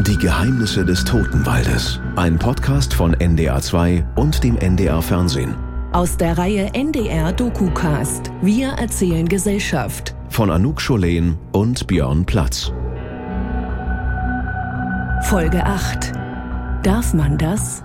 Die Geheimnisse des Totenwaldes. Ein Podcast von NDR2 und dem NDR Fernsehen. Aus der Reihe NDR DokuCast. Wir erzählen Gesellschaft. Von Anouk Scholen und Björn Platz. Folge 8. Darf man das?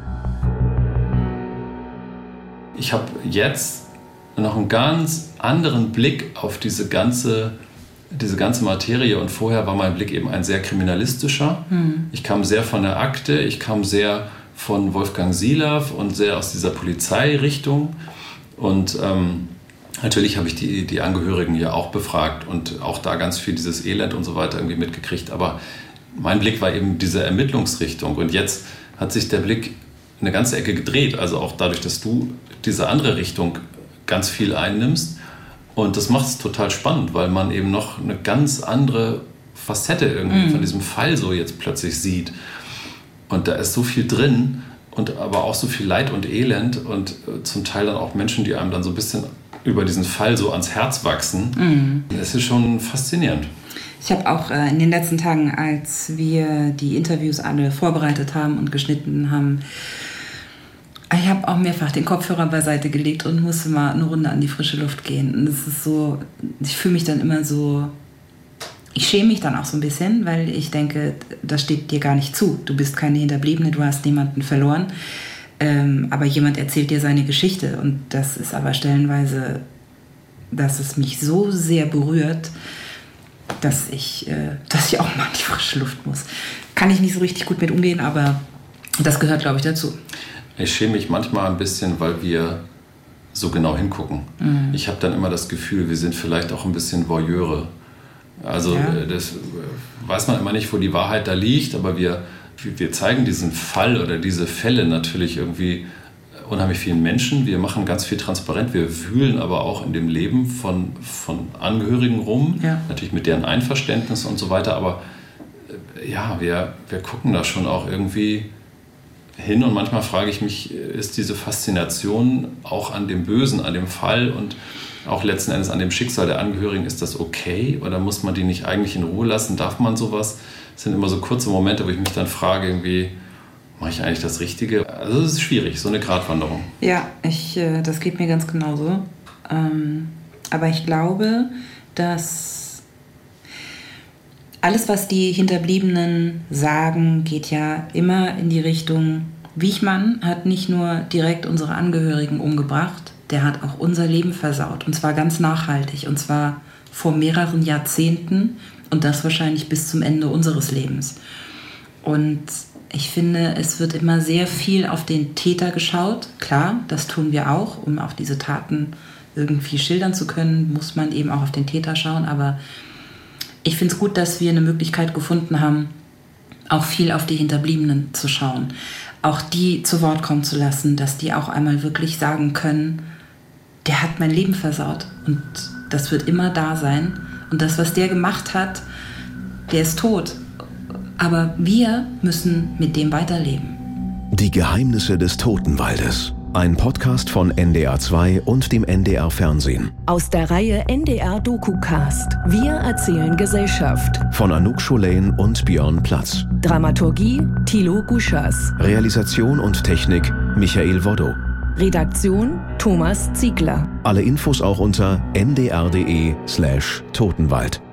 Ich habe jetzt noch einen ganz anderen Blick auf diese ganze Materie, und vorher war mein Blick eben ein sehr kriminalistischer. Ich kam sehr von der Akte, ich kam sehr von Wolfgang Sielaff und sehr aus dieser Polizeirichtung. Und natürlich habe ich die Angehörigen ja auch befragt und auch da ganz viel dieses Elend und so weiter irgendwie mitgekriegt. Aber mein Blick war eben diese Ermittlungsrichtung. Und jetzt hat sich der Blick eine ganze Ecke gedreht. Also auch dadurch, dass du diese andere Richtung ganz viel einnimmst. Und das macht es total spannend, weil man eben noch eine ganz andere Facette irgendwie von diesem Fall so jetzt plötzlich sieht. Und da ist so viel drin und aber auch so viel Leid und Elend und zum Teil dann auch Menschen, die einem dann so ein bisschen über diesen Fall so ans Herz wachsen. Das ist schon faszinierend. Ich habe auch in den letzten Tagen, als wir die Interviews alle vorbereitet haben und geschnitten haben, ich habe auch mehrfach den Kopfhörer beiseite gelegt und musste mal eine Runde an die frische Luft gehen. Und das ist so, ich fühle mich dann immer so, ich schäme mich dann auch so ein bisschen, weil ich denke, das steht dir gar nicht zu. Du bist keine Hinterbliebene, du hast niemanden verloren. Aber jemand erzählt dir seine Geschichte. Und das ist aber stellenweise, dass es mich so sehr berührt, dass ich auch mal an die frische Luft muss. Kann ich nicht so richtig gut mit umgehen, aber das gehört, glaube ich, dazu. Ich schäme mich manchmal ein bisschen, weil wir so genau hingucken. Ich habe dann immer das Gefühl, wir sind vielleicht auch ein bisschen Voyeure. Also das weiß man immer nicht, wo die Wahrheit da liegt, aber wir zeigen diesen Fall oder diese Fälle natürlich irgendwie unheimlich vielen Menschen. Wir machen ganz viel transparent, wir wühlen aber auch in dem Leben von Angehörigen rum, natürlich mit deren Einverständnis und so weiter, aber wir gucken da schon auch irgendwie hin, und manchmal frage ich mich, ist diese Faszination auch an dem Bösen, an dem Fall und auch letzten Endes an dem Schicksal der Angehörigen, ist das okay oder muss man die nicht eigentlich in Ruhe lassen? Darf man sowas? Das sind immer so kurze Momente, wo ich mich dann frage, irgendwie, mache ich eigentlich das Richtige? Also es ist schwierig, so eine Gratwanderung. Ja, das geht mir ganz genauso. Aber ich glaube, dass alles, was die Hinterbliebenen sagen, geht ja immer in die Richtung, Wiechmann hat nicht nur direkt unsere Angehörigen umgebracht, der hat auch unser Leben versaut. Und zwar ganz nachhaltig. Und zwar vor mehreren Jahrzehnten und das wahrscheinlich bis zum Ende unseres Lebens. Und ich finde, es wird immer sehr viel auf den Täter geschaut. Klar, das tun wir auch, um auch diese Taten irgendwie schildern zu können, muss man eben auch auf den Täter schauen. Aber ich finde es gut, dass wir eine Möglichkeit gefunden haben, auch viel auf die Hinterbliebenen zu schauen. Auch die zu Wort kommen zu lassen, dass die auch einmal wirklich sagen können, der hat mein Leben versaut und das wird immer da sein. Und das, was der gemacht hat, der ist tot. Aber wir müssen mit dem weiterleben. Die Geheimnisse des Totenwaldes. Ein Podcast von NDR2 und dem NDR Fernsehen. Aus der Reihe NDR DokuCast. Wir erzählen Gesellschaft. Von Anouk Scholen und Björn Platz. Dramaturgie Thilo Guschas. Realisation und Technik Michael Woddo. Redaktion Thomas Ziegler. Alle Infos auch unter ndr.de/Totenwald.